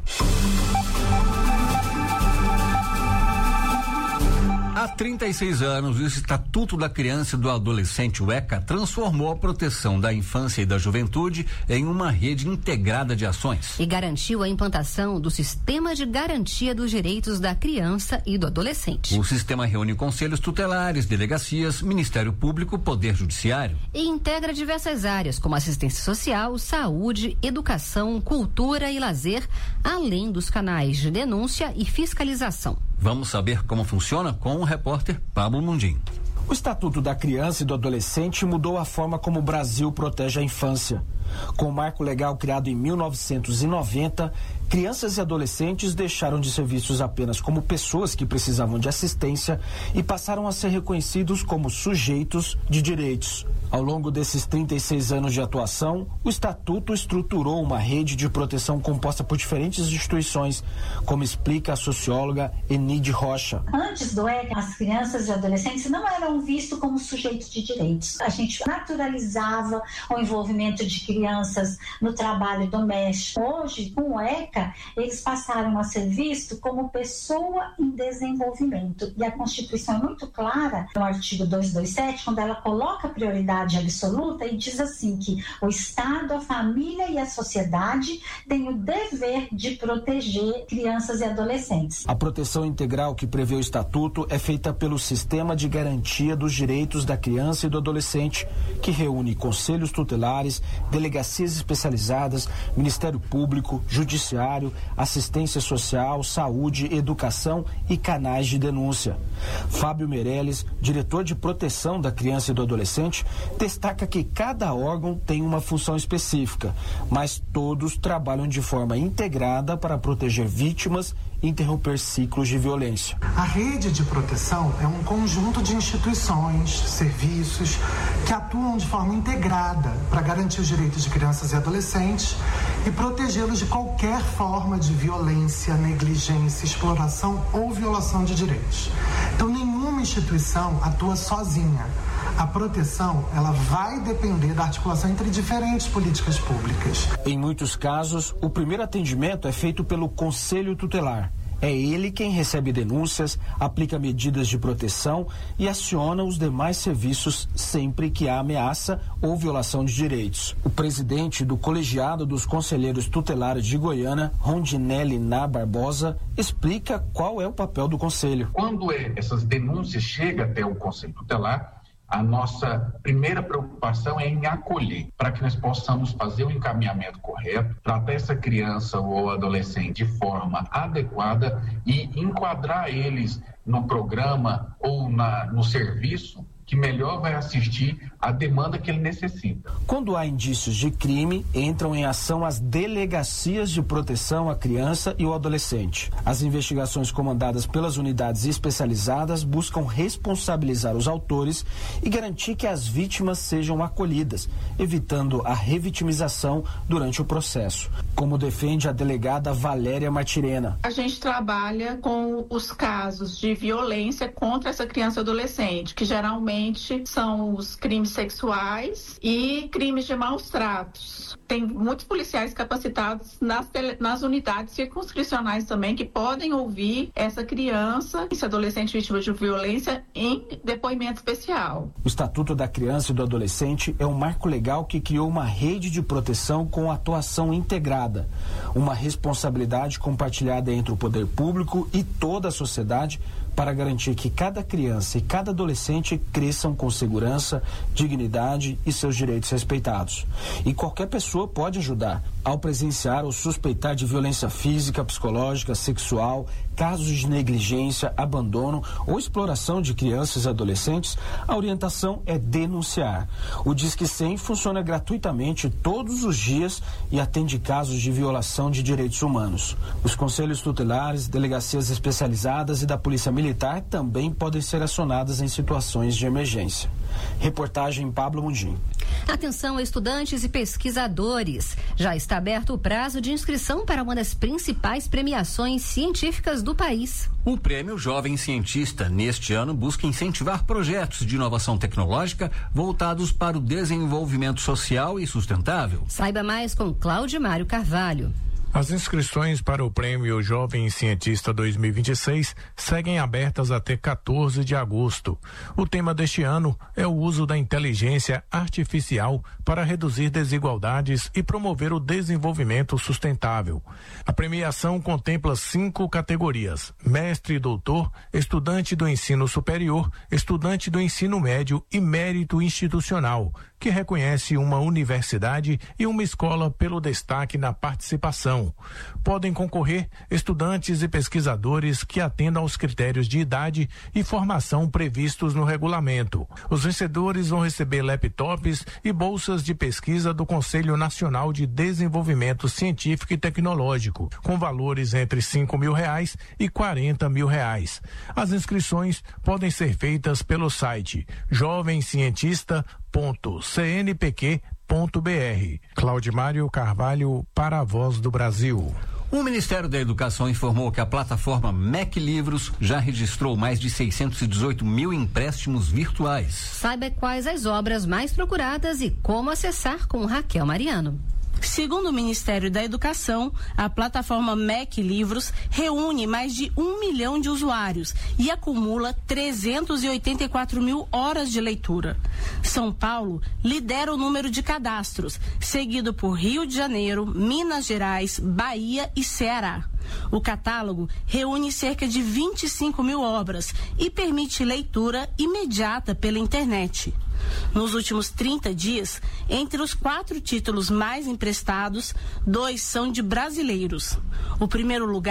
Há trinta e seis anos, o Estatuto da Criança e do Adolescente, o ECA, transformou a proteção da infância e da juventude em uma rede integrada de ações. E garantiu a implantação do Sistema de Garantia dos Direitos da Criança e do Adolescente. O sistema reúne conselhos tutelares, delegacias, Ministério Público, Poder Judiciário. E integra diversas áreas, como assistência social, saúde, educação, cultura e lazer, além dos canais de denúncia e fiscalização. Vamos saber como funciona com o repórter Pablo Mundim. O Estatuto da Criança e do Adolescente mudou a forma como o Brasil protege a infância. Com o marco legal criado em mil novecentos e noventa, crianças e adolescentes deixaram de ser vistos apenas como pessoas que precisavam de assistência e passaram a ser reconhecidos como sujeitos de direitos. Ao longo desses trinta e seis anos de atuação, o Estatuto estruturou uma rede de proteção composta por diferentes instituições, como explica a socióloga Enide Rocha. Antes do ECA, as crianças e adolescentes não eram vistos como sujeitos de direitos. A gente naturalizava o envolvimento de crianças no trabalho doméstico. Hoje, com o ECA, eles passaram a ser vistos como pessoa em desenvolvimento. E a Constituição é muito clara, no artigo duzentos e vinte e sete, quando ela coloca prioridade absoluta e diz assim que o Estado, a família e a sociedade têm o dever de proteger crianças e adolescentes. A proteção integral que prevê o Estatuto é feita pelo Sistema de Garantia dos Direitos da Criança e do Adolescente, que reúne conselhos tutelares, delegacias especializadas, Ministério Público, Judiciário, assistência social, saúde, educação e canais de denúncia. Fábio Meirelles, diretor de proteção da criança e do adolescente, destaca que cada órgão tem uma função específica, mas todos trabalham de forma integrada para proteger vítimas e interromper ciclos de violência. A rede de proteção é um conjunto de instituições, serviços que atuam de forma integrada para garantir os direitos de crianças e adolescentes e protegê-los de qualquer forma de violência, negligência, exploração ou violação de direitos. Então, nenhuma instituição atua sozinha. A proteção, ela vai depender da articulação entre diferentes políticas públicas. Em muitos casos, o primeiro atendimento é feito pelo Conselho Tutelar. É ele quem recebe denúncias, aplica medidas de proteção e aciona os demais serviços sempre que há ameaça ou violação de direitos. O presidente do Colegiado dos Conselheiros Tutelares de Goiânia, Rondinelli Ná Barbosa, explica qual é o papel do Conselho. Quando essas denúncias chegam até o Conselho Tutelar, a nossa primeira preocupação é em acolher, para que nós possamos fazer o encaminhamento correto, tratar essa criança ou adolescente de forma adequada e enquadrar eles no programa ou na, no serviço que melhor vai assistir à demanda que ele necessita. Quando há indícios de crime, entram em ação as delegacias de proteção à criança e ao adolescente. As investigações comandadas pelas unidades especializadas buscam responsabilizar os autores e garantir que as vítimas sejam acolhidas, evitando a revitimização durante o processo, como defende a delegada Valéria Martirena. A gente trabalha com os casos de violência contra essa criança e adolescente, que geralmente são os crimes sexuais e crimes de maus tratos. Tem muitos policiais capacitados nas, tele, nas unidades circunscricionais também que podem ouvir essa criança, esse adolescente vítima de violência em depoimento especial. O Estatuto da Criança e do Adolescente é um marco legal que criou uma rede de proteção com atuação integrada, uma responsabilidade compartilhada entre o poder público e toda a sociedade para garantir que cada criança e cada adolescente cresçam com segurança, dignidade e seus direitos respeitados. E qualquer pessoa pode ajudar ao presenciar ou suspeitar de violência física, psicológica, sexual, casos de negligência, abandono ou exploração de crianças e adolescentes. A orientação é denunciar. O Disque cem funciona gratuitamente todos os dias e atende casos de violação de direitos humanos. Os conselhos tutelares, delegacias especializadas e da Polícia Militar também podem ser acionadas em situações de emergência. Reportagem Pablo Mundim. Atenção, estudantes e pesquisadores. Já está aberto o prazo de inscrição para uma das principais premiações científicas do país. O Prêmio Jovem Cientista, neste ano, busca incentivar projetos de inovação tecnológica voltados para o desenvolvimento social e sustentável. Saiba mais com Cláudio Mário Carvalho. As inscrições para o Prêmio Jovem Cientista dois mil e vinte e seis seguem abertas até quatorze de agosto. O tema deste ano é o uso da inteligência artificial para reduzir desigualdades e promover o desenvolvimento sustentável. A premiação contempla cinco categorias: mestre e doutor, estudante do ensino superior, estudante do ensino médio e mérito institucional, que reconhece uma universidade e uma escola pelo destaque na participação. Podem concorrer estudantes e pesquisadores que atendam aos critérios de idade e formação previstos no regulamento. Os vencedores vão receber laptops e bolsas de pesquisa do Conselho Nacional de Desenvolvimento Científico e Tecnológico, com valores entre cinco mil reais e quarenta mil reais. As inscrições podem ser feitas pelo site jovem cientista ponto c n p q ponto b r. Claudimário Carvalho para a Voz do Brasil. O Ministério da Educação informou que a plataforma M E C Livros já registrou mais de seiscentos e dezoito mil empréstimos virtuais. Saiba quais as obras mais procuradas e como acessar com Raquel Mariano. Segundo o Ministério da Educação, a plataforma M E C Livros reúne mais de um milhão de usuários e acumula trezentos e oitenta e quatro mil horas de leitura. São Paulo lidera o número de cadastros, seguido por Rio de Janeiro, Minas Gerais, Bahia e Ceará. O catálogo reúne cerca de vinte e cinco mil obras e permite leitura imediata pela internet. Nos últimos trinta dias, entre os quatro títulos mais emprestados, dois são de brasileiros. O primeiro lugar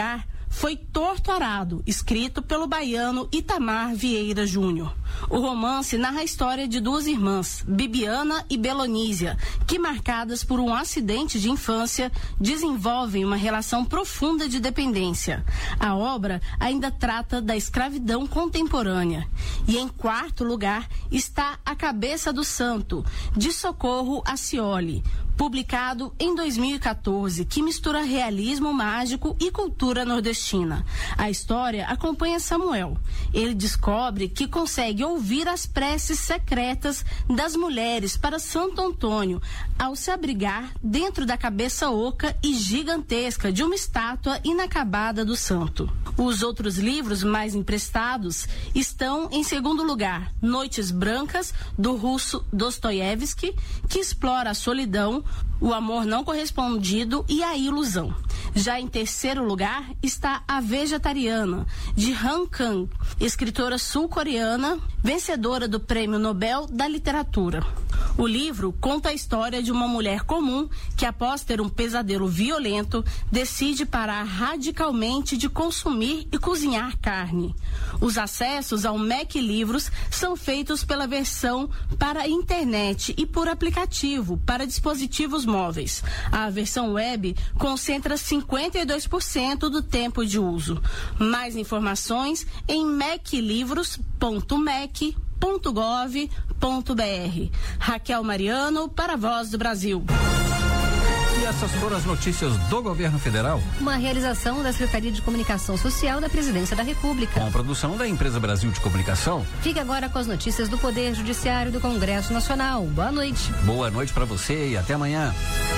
foi Torturado, escrito pelo baiano Itamar Vieira Júnior. O romance narra a história de duas irmãs, Bibiana e Belonísia, que, marcadas por um acidente de infância, desenvolvem uma relação profunda de dependência. A obra ainda trata da escravidão contemporânea. E em quarto lugar está A Cabeça do Santo, de Socorro Acioli, publicado em dois mil e quatorze, que mistura realismo mágico e cultura nordestina. A história acompanha Samuel. Ele descobre que consegue ouvir as preces secretas das mulheres para Santo Antônio, ao se abrigar dentro da cabeça oca e gigantesca de uma estátua inacabada do santo. Os outros livros mais emprestados estão, em segundo lugar, Noites Brancas, do russo Dostoiévski, que explora a solidão, o amor não correspondido e a ilusão. Já em terceiro lugar está A Vegetariana, de Han Kang, escritora sul-coreana, vencedora do Prêmio Nobel da Literatura. O livro conta a história de uma mulher comum que, após ter um pesadelo violento, decide parar radicalmente de consumir e cozinhar carne. Os acessos ao Mac Livros são feitos pela versão para a internet e por aplicativo para dispositivos móveis. A versão web concentra cinquenta e dois por cento do tempo de uso. Mais informações em mac livros ponto mac ponto gov ponto br. Raquel Mariano, para a Voz do Brasil. E essas foram as notícias do governo federal. Uma realização da Secretaria de Comunicação Social da Presidência da República. Com a produção da Empresa Brasil de Comunicação. Fique agora com as notícias do Poder Judiciário do Congresso Nacional. Boa noite. Boa noite para você e até amanhã.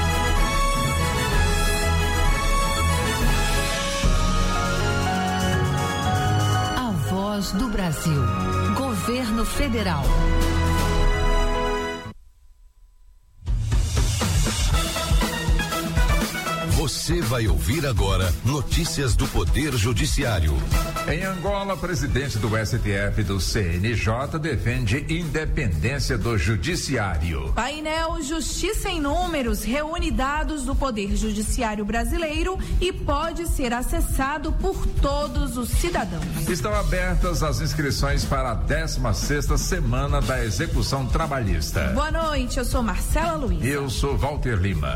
A Voz do Brasil. Governo Federal. Você vai ouvir agora notícias do Poder Judiciário. Em Angola, presidente do S T F e do C N J defende independência do judiciário. Painel Justiça em Números reúne dados do Poder Judiciário brasileiro e pode ser acessado por todos os cidadãos. Estão abertas as inscrições para a décima sexta semana da execução trabalhista. Boa noite, eu sou Marcela Luiz. Eu sou Walter Lima.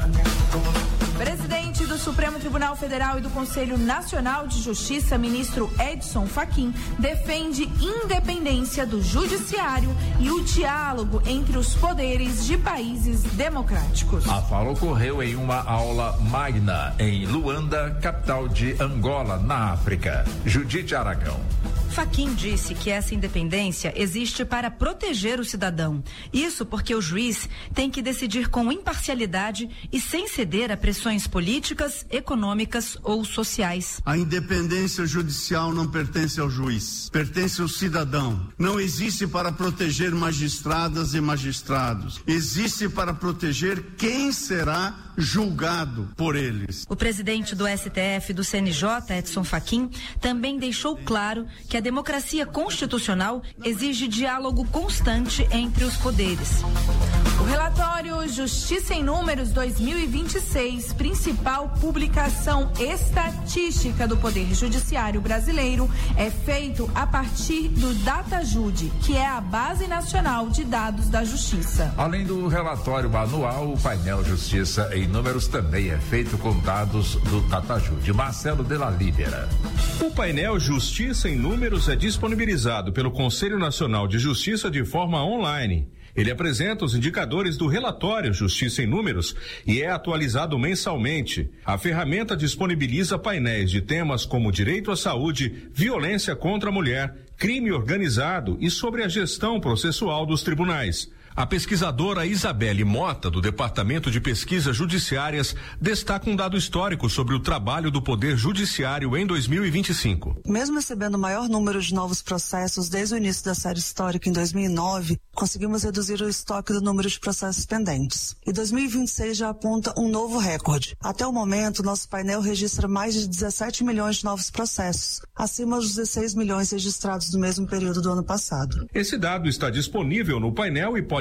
Presidente do Supremo Tribunal Federal e do Conselho Nacional de Justiça, ministro Edson Fachin, defende independência do judiciário e o diálogo entre os poderes de países democráticos. A fala ocorreu em uma aula magna em Luanda, capital de Angola, na África. Judite Aragão. Fachin disse que essa independência existe para proteger o cidadão. Isso porque o juiz tem que decidir com imparcialidade e sem ceder a pressões políticas, econômicas ou sociais. A independência judicial não pertence ao juiz, pertence ao cidadão. Não existe para proteger magistradas e magistrados. Existe para proteger quem será julgado por eles. O presidente do S T F e do C N J, Edson Fachin, também deixou claro que a democracia constitucional exige diálogo constante entre os poderes. O relatório Justiça em Números dois mil e vinte e seis, principal publicação estatística do Poder Judiciário brasileiro, é feito a partir do DataJude, que é a Base Nacional de Dados da Justiça. Além do relatório anual, o painel Justiça em Números também é feito com dados do DataJude. Marcelo de la Libera. O painel Justiça em Números é disponibilizado pelo Conselho Nacional de Justiça de forma online. Ele apresenta os indicadores do relatório Justiça em Números e é atualizado mensalmente. A ferramenta disponibiliza painéis de temas como direito à saúde, violência contra a mulher, crime organizado e sobre a gestão processual dos tribunais. A pesquisadora Isabelle Mota, do Departamento de Pesquisas Judiciárias, destaca um dado histórico sobre o trabalho do Poder Judiciário em dois mil e vinte e cinco. Mesmo recebendo o maior número de novos processos desde o início da série histórica em dois mil e nove, conseguimos reduzir o estoque do número de processos pendentes. E dois mil e vinte e seis já aponta um novo recorde. Até o momento, nosso painel registra mais de dezessete milhões de novos processos, acima dos dezesseis milhões registrados no mesmo período do ano passado. Esse dado está disponível no painel e pode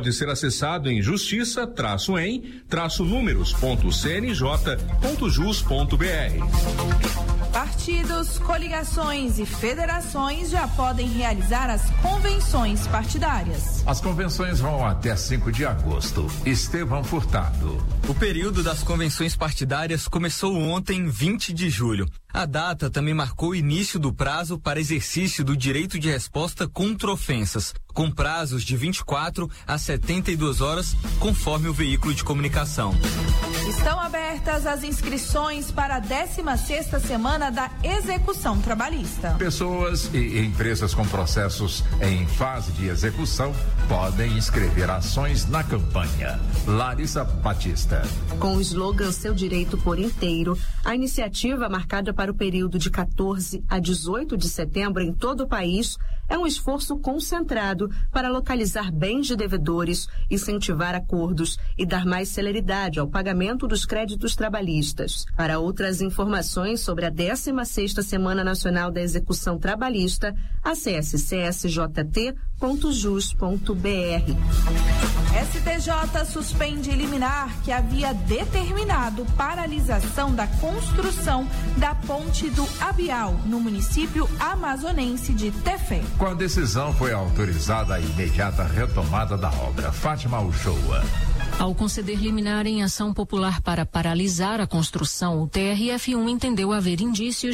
pode ser acessado em justiça traço em traço números ponto c n j ponto jus ponto b r. Partidos, coligações e federações já podem realizar as convenções partidárias. As convenções vão até cinco de agosto. Estevão Furtado. O período das convenções partidárias começou ontem, vinte de julho. A data também marcou o início do prazo para exercício do direito de resposta contra ofensas, com prazos de vinte e quatro a setenta e duas horas, conforme o veículo de comunicação. Estão abertas as inscrições para a décima sexta semana da execução trabalhista. Pessoas e empresas com processos em fase de execução podem inscrever ações na campanha. Larissa Batista. Com o slogan Seu Direito por Inteiro, a iniciativa marcada para o período de quatorze a dezoito de setembro em todo o país é um esforço concentrado para localizar bens de devedores, incentivar acordos e dar mais celeridade ao pagamento dos créditos trabalhistas. Para outras informações sobre a décima sexta Semana Nacional da Execução Trabalhista, acesse c s j t ponto jus ponto b r. S T J suspende liminar que havia determinado paralisação da construção da ponte do Abial, no município amazonense de Tefé. Com a decisão foi autorizada a imediata retomada da obra. Fátima Uchoa. Ao conceder liminar em ação popular para paralisar a construção, o T R F um entendeu haver indícios